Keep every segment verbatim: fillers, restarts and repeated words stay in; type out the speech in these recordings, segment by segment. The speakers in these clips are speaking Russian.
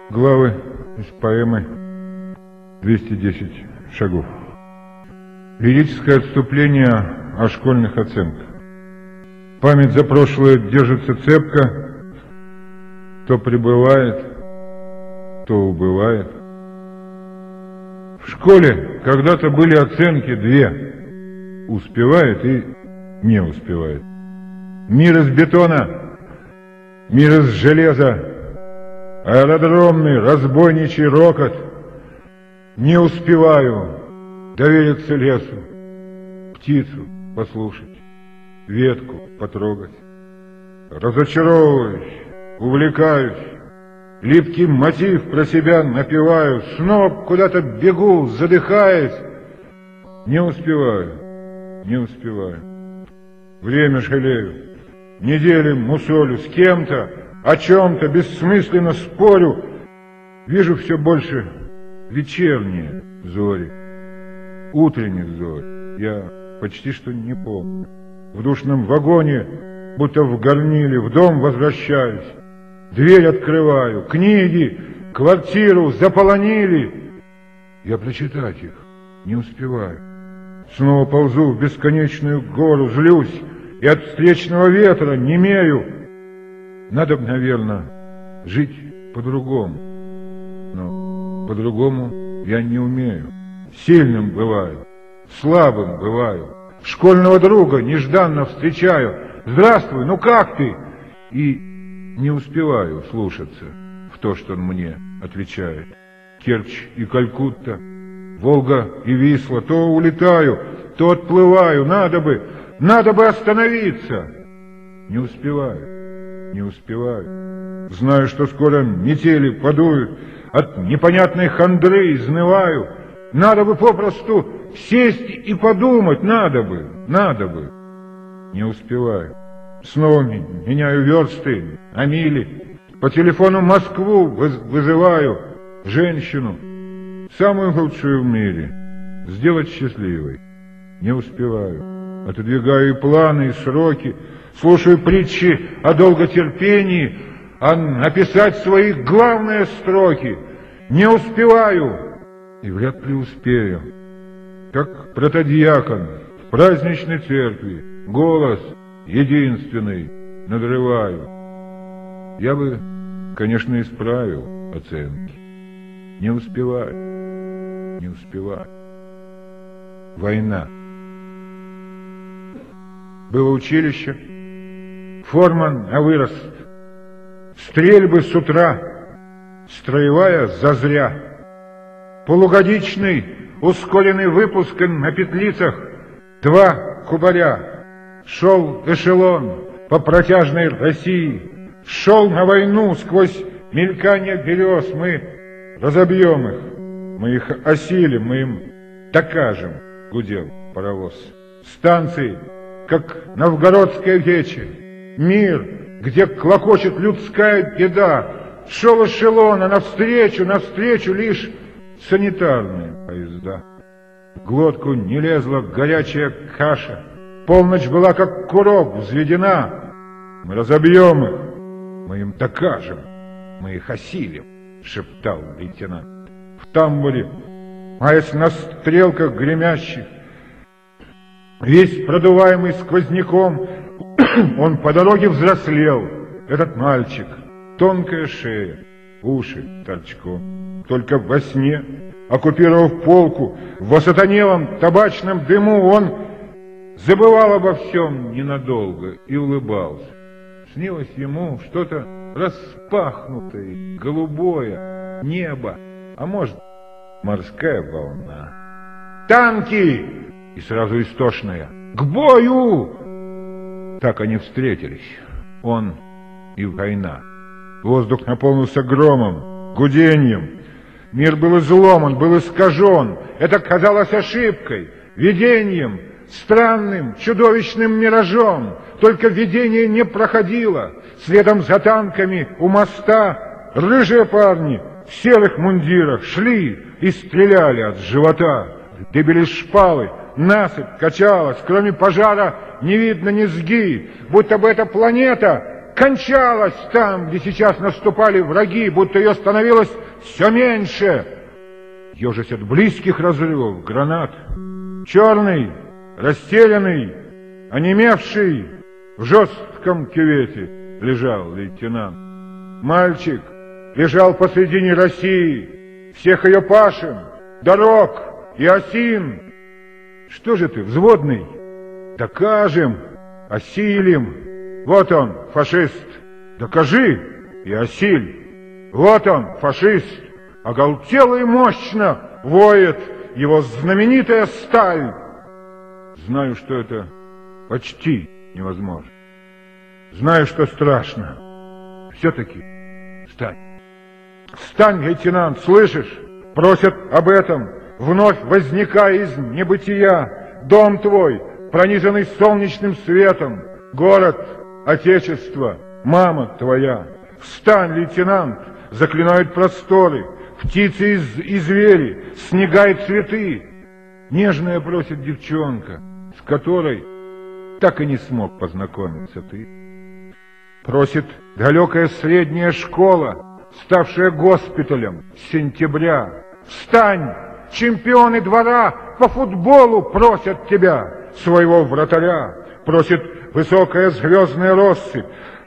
Главы из поэмы «двести десять шагов». Лирическое отступление о школьных оценках. Память за прошлое держится цепко, то прибывает, то убывает. В школе когда-то были оценки две: успевает и не успевает. Мир из бетона, мир из железа, аэродромный разбойничий рокот. Не успеваю довериться лесу, птицу послушать, ветку потрогать. Разочаровываюсь, увлекаюсь, липкий мотив про себя напеваю, снова куда-то бегу, задыхаясь. Не успеваю, не успеваю. Время жалею, недели мусолю, с кем-то, о чем-то бессмысленно спорю. Вижу все больше вечерние зори, утренних зори. Я почти что не помню. В душном вагоне, будто в горниле, в дом возвращаюсь. Дверь открываю, книги, квартиру заполонили. Я прочитать их не успеваю. Снова ползу в бесконечную гору, злюсь, и от встречного ветра немею. Надо, наверное, жить по-другому, но по-другому я не умею. Сильным бываю, слабым бываю, школьного друга нежданно встречаю. Здравствуй, ну как ты? И не успеваю слушаться в то, что он мне отвечает. Керчь и Калькутта, Волга и Висла, то улетаю, то отплываю. Надо бы, надо бы остановиться. Не успеваю, не успеваю. Знаю, что скоро метели подуют, от непонятной хандры изнываю. Надо бы попросту сесть и подумать, надо бы, надо бы. Не успеваю. Снова меняю версты на мили. По телефону Москву вызываю женщину, самую лучшую в мире, сделать счастливой. Не успеваю. Отодвигаю и планы, и сроки. Слушаю притчи о долготерпении, а написать свои главные строки не успеваю. И вряд ли успею. Как протодиакон в праздничной церкви, голос единственный надрываю. Я бы, конечно, исправил оценки. Не успеваю, не успеваю. Война. Было училище, форма на вырост, стрельбы с утра, строевая зазря, полугодичный ускоренный выпуск на петлицах, два кубаря. Шел эшелон по протяжной России, шел на войну сквозь мелькание берез. Мы разобьем их, мы их осилим, мы им докажем, гудел паровоз. Станции, как новгородская вече, мир, где клокочет людская беда. Шел эшелон, а навстречу, навстречу лишь санитарные поезда. В глотку не лезла горячая каша, полночь была как курок взведена. Мы разобьем их, мы им докажем, мы их осилим, шептал лейтенант. В тамбуре, маясь на стрелках гремящих, весь продуваемый сквозняком, он по дороге взрослел, этот мальчик. Тонкая шея, уши торчком. Только во сне, оккупировав полку, в осатанелом табачном дыму, он забывал обо всем ненадолго и улыбался. Снилось ему что-то распахнутое, голубое, небо, а может, морская волна. «Танки!» И сразу истошная: «К бою!» Так они встретились, он и война. Воздух наполнился громом, гудением. Мир был изломан, был искажен. Это казалось ошибкой, видением, странным, чудовищным миражом. Только видение не проходило. Следом за танками у моста рыжие парни в серых мундирах шли и стреляли от живота. Дыбили шпалы, насыпь качалась, кроме пожара не видно низги, будто бы эта планета кончалась там, где сейчас наступали враги, будто ее становилось все меньше. Ежась от близких разрывов гранат, черный, растерянный, онемевший, в жестком кювете лежал лейтенант. Мальчик лежал посредине России, всех ее пашин, дорог и осин. Что же ты, взводный? Докажем, осилим. Вот он, фашист. Докажи и осиль. Вот он, фашист. Оголтело и мощно воет его знаменитая сталь. Знаю, что это почти невозможно. Знаю, что страшно. Все-таки встань. Встань, лейтенант, слышишь? Просят об этом, вновь возникая из небытия. Дом твой, пронизанный солнечным светом. Город, отечество, мама твоя. Встань, лейтенант, заклинают просторы. Птицы и звери, снега и цветы. Нежная просит девчонка, с которой так и не смог познакомиться ты. Просит далекая средняя школа, ставшая госпиталем с сентября. Встань, чемпионы двора по футболу просят тебя, своего вратаря. Просит высокая звездная россыпь,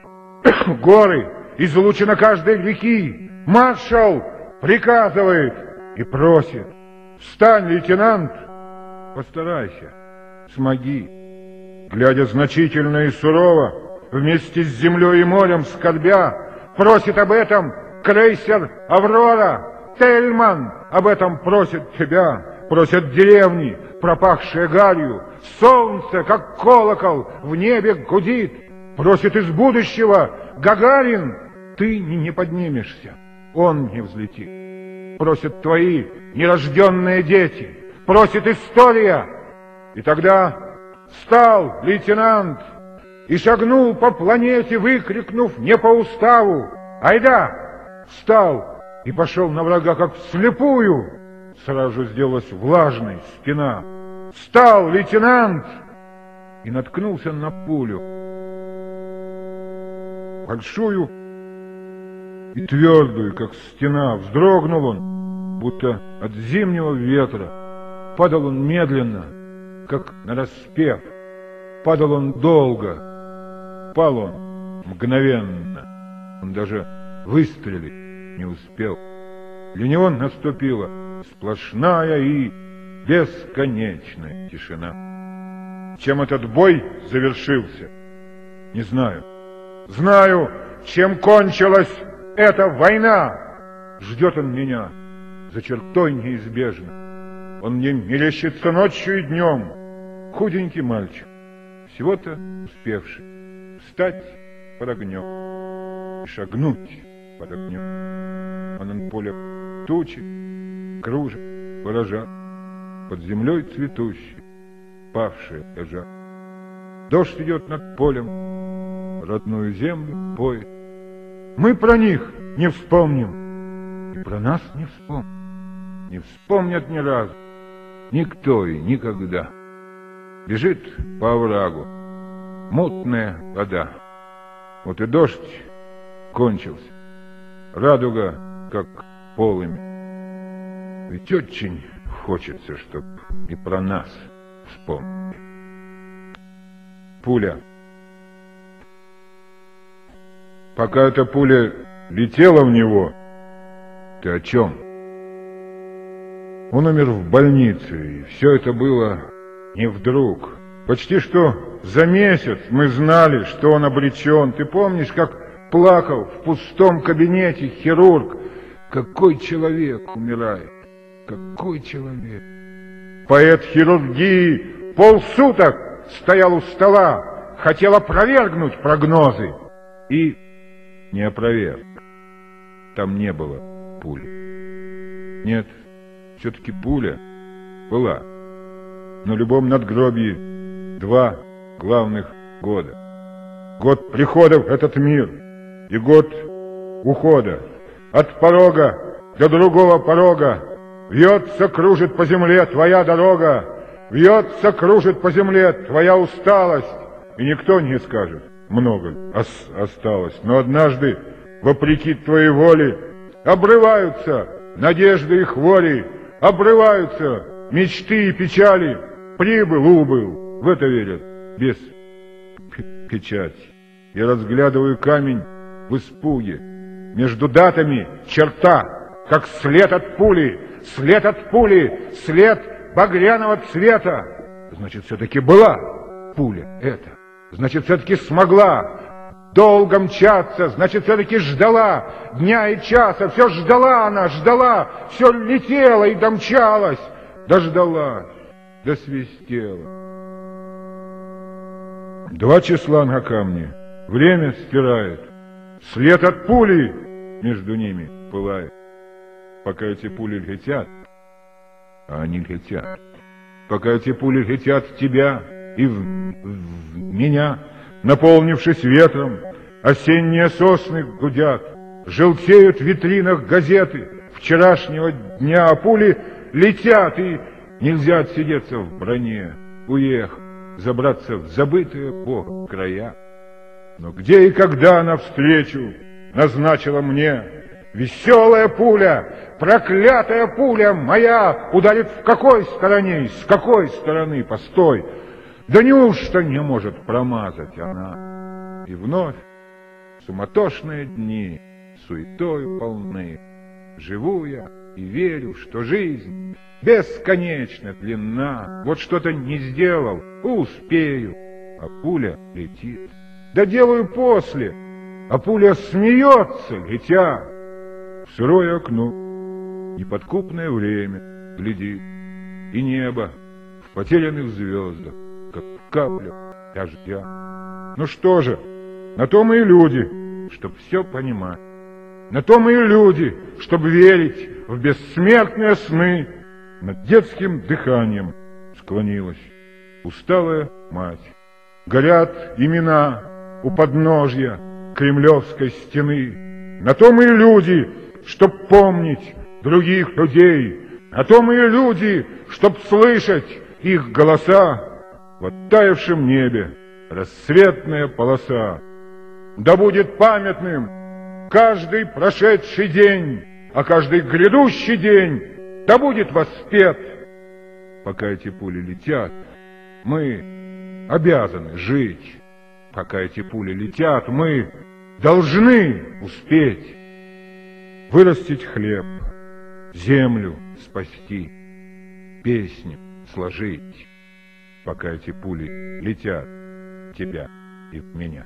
горы, излучина каждой реки. Маршал приказывает и просит. Встань, лейтенант, постарайся, смоги. Глядя значительно и сурово, вместе с землей и морем скорбя, просит об этом крейсер «Аврора». Тельман об этом просит тебя, просят деревни, пропахшие гарью. Солнце, как колокол, в небе гудит. Просит из будущего Гагарин, ты не поднимешься, он не взлетит. Просят твои нерожденные дети, просит история. И тогда встал лейтенант и шагнул по планете, выкрикнув не по уставу: «Айда!» Встал и пошел на врага, как вслепую. Сразу же сделалась влажной спина. Встал лейтенант и наткнулся на пулю. Большую и твердую, как стена. Вздрогнул он, будто от зимнего ветра. Падал он медленно, как нараспев. Падал он долго. Пал он мгновенно. Он даже выстрелить не успел. Для него наступила сплошная и бесконечная тишина. Чем этот бой завершился, не знаю. Знаю, чем кончилась эта война. Ждет он меня за чертой неизбежно. Он мне мерещится ночью и днем. Худенький мальчик, всего-то успевший встать под огнем и шагнуть под огнем. А на поле тучи кружат, выражат, под землей цветущей, павшие лежат. Дождь идет над полем, родную землю поет. Мы про них не вспомним, и про нас не вспомним. Не вспомнят ни разу, никто и никогда. Бежит по оврагу мутная вода. Вот и дождь кончился, радуга как полыми. Ведь очень хочется, чтоб и про нас вспомнили. Пуля. Пока эта пуля летела в него, ты о чем? Он умер в больнице, и все это было не вдруг. Почти что за месяц мы знали, что он обречен. Ты помнишь, как плакал в пустом кабинете хирург? Какой человек умирает? Какой человек? Поэт хирургии полсуток стоял у стола, хотел опровергнуть прогнозы и не опроверг. Там не было пули. Нет, все-таки пуля была. На любом надгробии два главных года. Год прихода в этот мир и год ухода. От порога до другого порога вьется, кружит по земле твоя дорога, вьется, кружит по земле твоя усталость, и никто не скажет много ос осталось, но однажды, вопреки твоей воле, обрываются надежды и хвори, обрываются мечты и печали. Прибыл, убыл, в это верят без печати. Я разглядываю камень в испуге. Между датами черта, как след от пули, след от пули, след багряного цвета. Значит, все-таки была пуля эта. Значит, все-таки смогла долго мчаться. Значит, все-таки ждала дня и часа. Все ждала она, ждала. Все летела и домчалась. Дождалась, досвистела. Два числа на камне. Время стирает. След от пули между ними пылает. Пока эти пули летят, а они летят. Пока эти пули летят в тебя и в, в меня, наполнившись ветром, осенние сосны гудят, желтеют в витринах газеты вчерашнего дня, а пули летят, и нельзя отсидеться в броне, уехать, забраться в забытые Бог края. Но где и когда навстречу назначила мне веселая пуля, проклятая пуля моя, ударит в какой стороне, с какой стороны, постой, да неужто не может промазать она? И вновь суматошные дни суетою полны, живу я и верю, что жизнь бесконечно длинна. Вот что-то не сделал, успею, а пуля летит. Да делаю после, а пуля смеется, летя. В сырое окно неподкупное время глядит, и небо в потерянных звездах, как капля дождя. Ну что же, на то мы и люди, чтоб все понимать. На то мы и люди, чтоб верить в бессмертные сны. Над детским дыханием склонилась усталая мать. Горят имена у подножья кремлевской стены. На то мы и люди, чтоб помнить других людей. На то мы и люди, чтоб слышать их голоса. В оттаившем небе рассветная полоса. Да будет памятным каждый прошедший день, а каждый грядущий день да будет воспет. Пока эти пули летят, мы обязаны жить. Пока эти пули летят, мы должны успеть вырастить хлеб, землю спасти, песню сложить. Пока эти пули летят в тебя и в меня.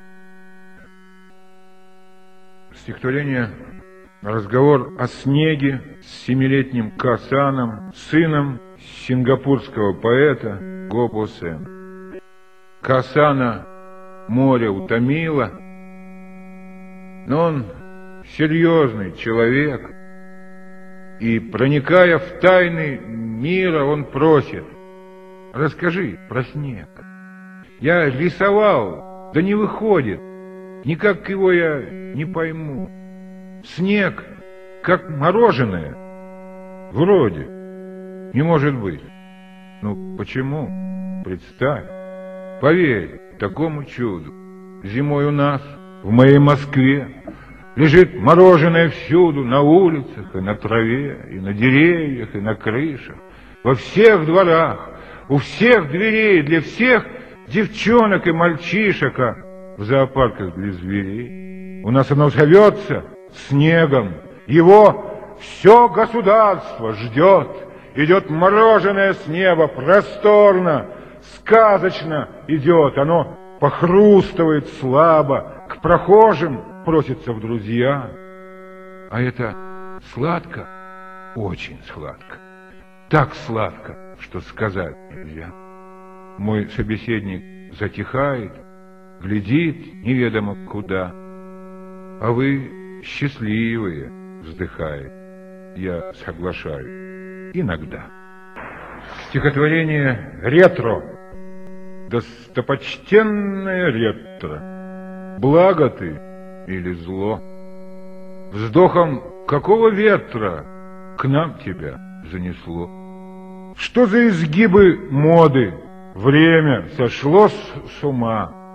Стихотворение «Разговор о снеге» с семилетним Каасаном, сыном сингапурского поэта Го Сен. Каасана море утомило, но он серьезный человек, и, проникая в тайны мира, он просит: расскажи про снег. Я рисовал, да не выходит, никак его я не пойму. Снег, как мороженое, вроде, не может быть. Ну, почему? Представь, поверь такому чуду. Зимой у нас, в моей Москве, лежит мороженое всюду, на улицах, и на траве, и на деревьях, и на крышах, во всех дворах, у всех дверей, для всех девчонок и мальчишек, а в зоопарках для зверей. У нас оно зовется снегом, его все государство ждет. Идет мороженое с неба, просторно, сказочно идет. Оно похрустывает слабо, к прохожим просится в друзья. А это сладко, очень сладко, так сладко, что сказать нельзя. Мой собеседник затихает, глядит неведомо куда. А вы счастливые, вздыхает. Я соглашаюсь. Иногда. Стихотворение «Ретро». Достопочтенное ретро, благо ты или зло? Вздохом какого ветра к нам тебя занесло? Что за изгибы моды время сошло с ума?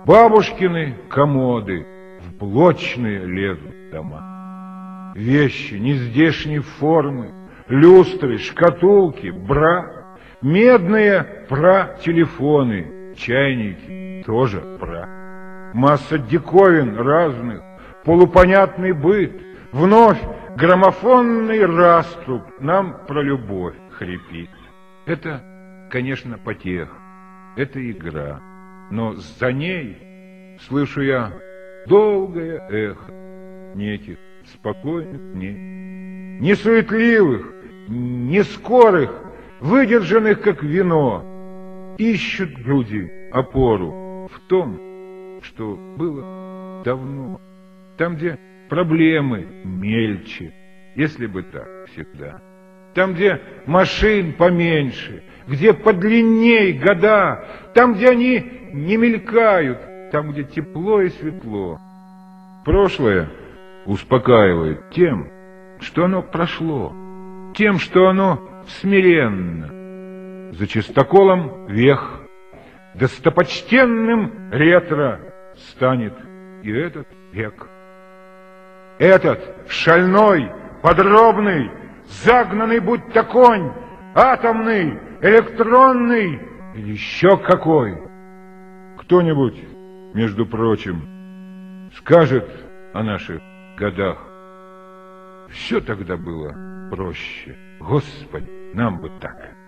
Бабушкины комоды в блочные лезут дома. Вещи нездешней формы, люстры, шкатулки, бра, медные пра-телефоны, чайники тоже пра. Масса диковин разных, полупонятный быт, вновь граммофонный раструб нам про любовь хрипит. Это, конечно, потеха, это игра, но за ней слышу я долгое эхо неких спокойных дней, не суетливых, не скорых, выдержанных как вино. Ищут люди опору в том, что было давно, там, где проблемы мельче, если бы так всегда, там, где машин поменьше, где подлинней года, там, где они не мелькают, там, где тепло и светло. Прошлое успокаивает тем, что оно прошло, тем, что оно смиренно. За чистоколом вех, достопочтенным ретро станет и этот век. Этот шальной, подробный, загнанный будто конь, атомный, электронный или еще какой. Кто-нибудь, между прочим, скажет о наших годах. Все тогда было проще. Господи, нам бы так.